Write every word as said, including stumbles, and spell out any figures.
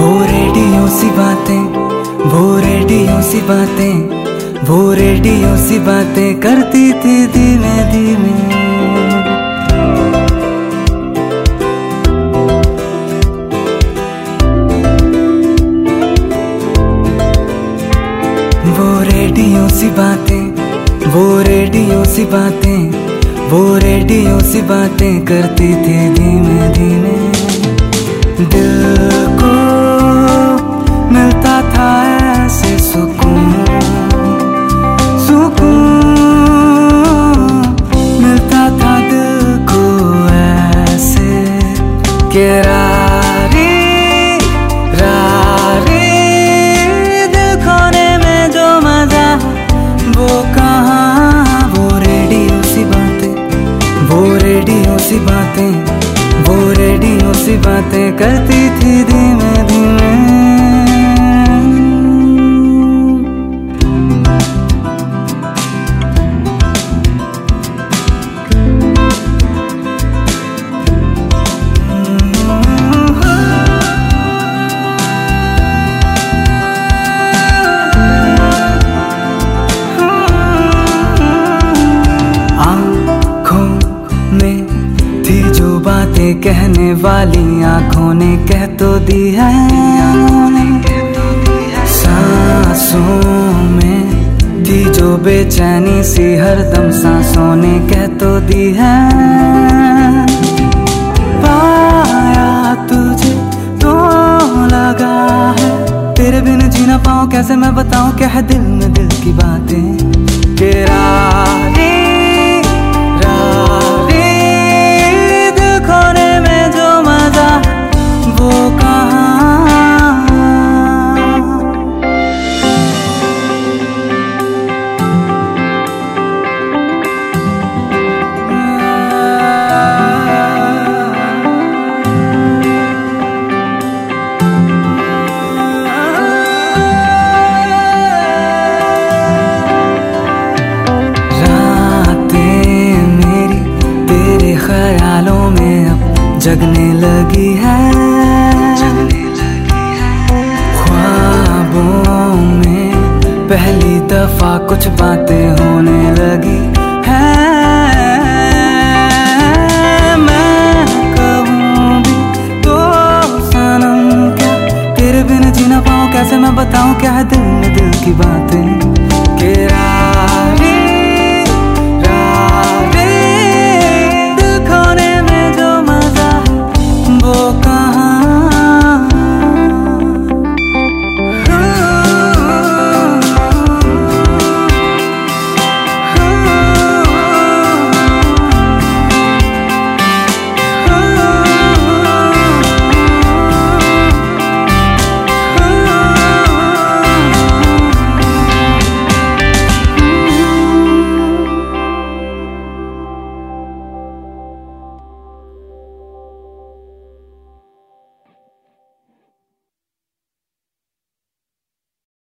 वो रेडियो सी बातें, वो रेडियो सी बातें, वो रेडियो सी बातें करती थी धीमे धीमे। वो रेडियो सी बातें, वो रेडियो सी बातें, वो रेडियो सी बातें करती थी धीमे धीमे। दिल को मिलता था ऐसे सुकून, सुकून मिलता था दिल को ऐसे कि रारी रारी दिल खोने में जो मजा वो कहाँ। वो रेडियो सी बातें, वो रेडियो सी बातें, वो रेडियो सी बातें करती थी धीमे धीमे। बातें कहने वाली आंखों ने कह तो दी है, सांसों में थी जो बेचैनी सी हरदम सांसों ने कह तो दी है। पाया तुझे तो लगा है तेरे बिन जी ना पाऊं, कैसे मैं बताऊं क्या है दिल में दिल की बातें। तेरा ख्यालों में अब जगने लगी है, ख्वाबों में पहली दफा कुछ बातें होने लगी है। मैं कहूँ भी तो सनम क्या तेरे बिन जी ना पाऊं, कैसे मैं बताऊं क्या है दिल में दिल की बातें।